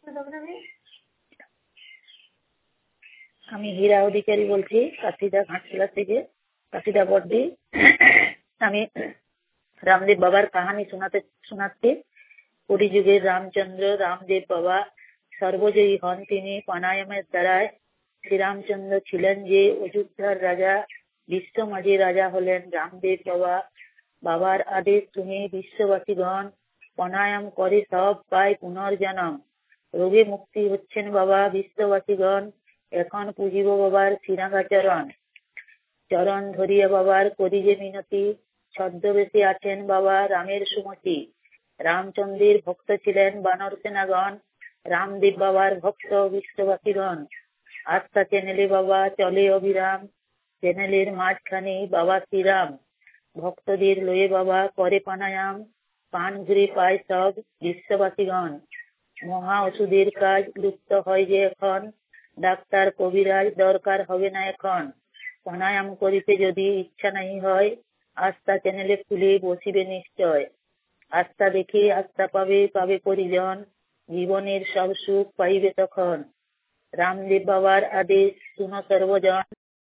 আমি হীরা অধিকারী বলছি কাশিদা ঘাটশিলা থেকে, কাশিদা বড্ডি। আমি রামদেব বাবার কাহানি শোনাচ্ছি। কলিযুগের রামচন্দ্র রামদেব বাবা সর্বজয়ী হন তিনি প্রাণায়ামের দ্বারায়। শ্রীরামচন্দ্র ছিলেন যে অযোধ্যার রাজা, বিশ্ব মাঝি রাজা হলেন রামদেব বাবা। বাবার আদেশ শুনে বিশ্ববাসীগণ প্রাণায়াম করে সব পায় পুনর্জন্ম। রোগে মুক্তি হচ্ছেন বাবা বিশ্ববাসীগণ, এখন পুজিব বাবার শ্রীরাঙ্গা চরণ। চরণ ধরিয়া বাবার করি যে মিনতি, ছদ্মবেশে আছেন বাবা রামের সুমতি। রামচন্দ্রের ভক্ত ছিলেন বানর সেনাগণ, রামদেব বাবার ভক্ত বিশ্ববাসীগণ। আস্থা চ্যানেলে বাবা চলে অবিরাম, চ্যানেলের মাঝখানে বাবা শ্রীরাম। ভক্তদের লয়ে বাবা করে প্রাণায়াম, প্রাণ ঘুরে পায় সব বিশ্ববাসীগণ। মহা ওষুধের কাজ লুপ্ত হয় যে এখন, ডাক্তার কবিরাজ দরকার হবে না এখন। প্রাণায়াম করিতে যদি ইচ্ছা নাই হয়, আস্থা চ্যানেলে খুলে বসিবে নিশ্চয়। আস্থা দেখে আস্থা পাবে পাবে পরিজন, জীবনের সব সুখ পাইবে তখন। রামদেব বাবার আদেশ শুনো সর্বজন,